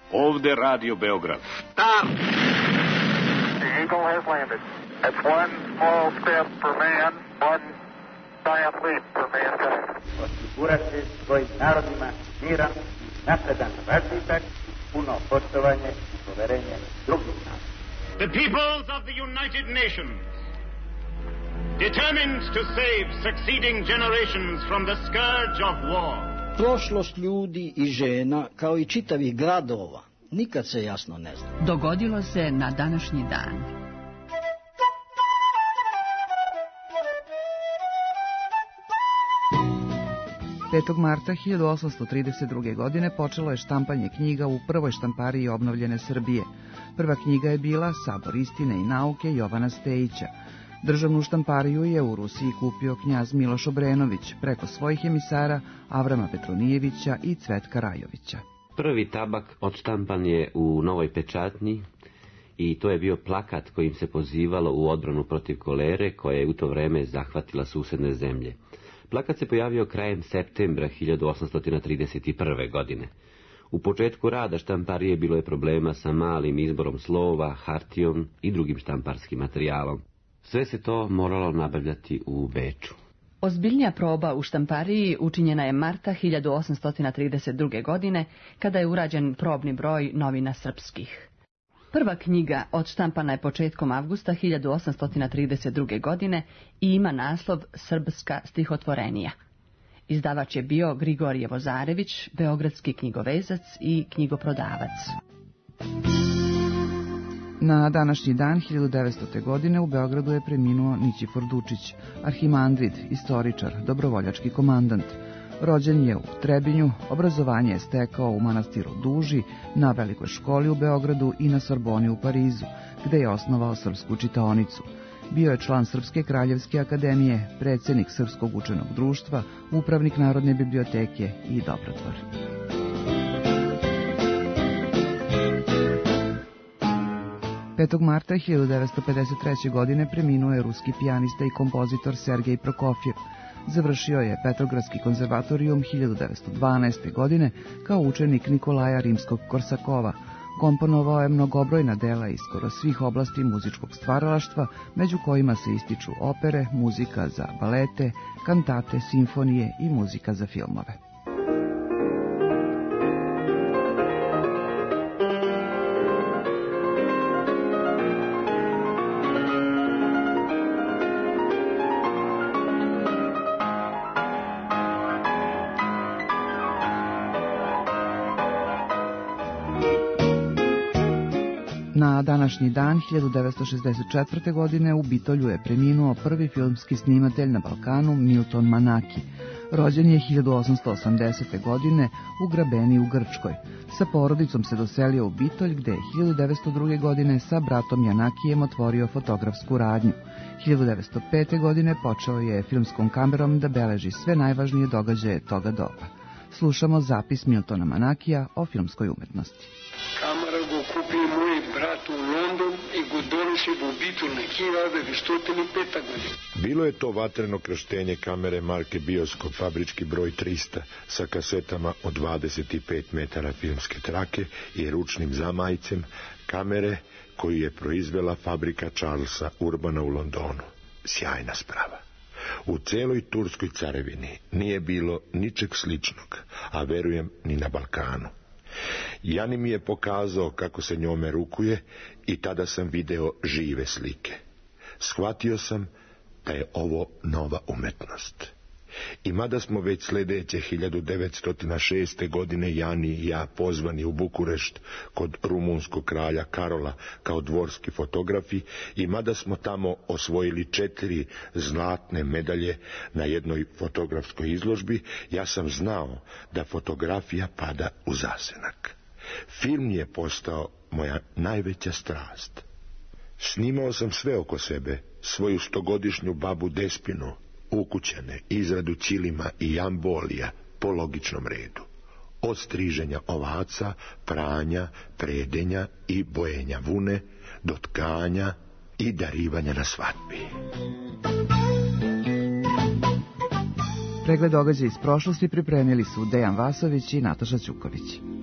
Ovde Radio Beograd. Stop! The Eagle has landed. That's one small step for man, one giant leap for mankind. Osigurati svojim narodima miran, napredan razvitak, puno poštovanje i poverenje drugih naroda. The peoples of the United Nations, determined to save succeeding generations from the scourge of war. Prošlost ljudi i žena, kao i čitavih gradova, nikad se jasno ne zna. Dogodilo se na današnji dan. Petog marta 1832. godine počelo je štampanje knjiga u prvoj štampariji obnovljene Srbije. Prva knjiga je bila Sabor istine i nauke Jovana Stejića. Državnu štampariju je u Rusiji kupio knjaz Miloš Obrenović preko svojih emisara Avrama Petronijevića i Cvetka Rajovića. Prvi tabak odštampan je u Novoj pečatnji i to je bio plakat kojim se pozivalo u odbranu protiv kolere koja je u to vreme zahvatila susedne zemlje. Plakat se pojavio krajem septembra 1831. godine. U početku rada štamparije bilo je problema sa malim izborom slova, hartijom i drugim štamparskim materijalom. Sve se to moralo nabavljati u Beču. Ozbiljnija proba u štampariji učinjena je marta 1832. godine, kada je urađen probni broj novina srpskih. Prva knjiga odštampana je početkom avgusta 1832. godine i ima naslov Srpska stihotvorenija. Izdavač je bio Grigorije Vozarević, beogradski knjigovezac i knjigoprodavac. Na današnji dan 1900. godine u Beogradu je preminuo Nićifor Dučić, arhimandrid, istoričar, dobrovoljački komandant. Rođen je u Trebinju, obrazovanje je stekao u manastiru Duži, na Velikoj školi u Beogradu i na Sorboni u Parizu, gde je osnovao srpsku čitaonicu. Bio je član Srpske kraljevske akademije, predsjednik Srpskog učenog društva, upravnik Narodne biblioteke i dobrotvor. Petog marta 1953. godine preminuo je ruski pijanista i kompozitor Sergej Prokofjev. Završio je Petrogradski konzervatorijum 1912. godine kao učenik Nikolaja Rimskog-Korsakova. Komponovao je mnogobrojna dela iz skoro svih oblasti muzičkog stvaralaštva, među kojima se ističu opere, muzika za balete, kantate, simfonije i muzika za filmove. Na današnji dan 1964. godine u Bitolju je preminuo prvi filmski snimatelj na Balkanu Milton Manaki. Rođen je 1880. godine u Grabeni u Grčkoj. Sa porodicom se doselio u Bitolj gde je 1902. godine sa bratom Janakijem otvorio fotografsku radnju. 1905. godine počeo je filmskom kamerom da beleži sve najvažnije događaje toga doba. Slušamo zapis Miltona Manakija o filmskoj umetnosti. Камера го купи мој брат у Лондон и го донесе во Битол на 1905 година. Bilo je to vatreno krštenje kamere marke Bioskop, fabrički broj 300, sa kasetama od 25 metara filmske trake i ručnim zamajcem, kamere koju je proizvela fabrika Charlesa Urbana u Londonu. Sjajna sprava. U celoj Turskoj carevini nije bilo ničeg sličnog, a verujem ni na Balkanu. Jani mi je pokazao kako se njome rukuje i tada sam video žive slike. Shvatio sam da je ovo nova umetnost. I mada smo već sledeće 1906. godine Jani i ja pozvani u Bukurešt kod rumunskog kralja Karola kao dvorski fotografi i mada smo tamo osvojili 4 zlatne medalje na jednoj fotografskoj izložbi, ja sam znao da fotografija pada u zasenak. Film je postao moja najveća strast. Snimao sam sve oko sebe, svoju 100-godišnju babu Despinu, ukućane, izradu ćilima i jambolija po logičnom redu. Od striženja ovaca, pranja, predenja i bojenja vune, do tkanja i darivanja na svadbi. Pregled događaja iz prošlosti pripremili su Dejan Vasović i Nataša Ćuković.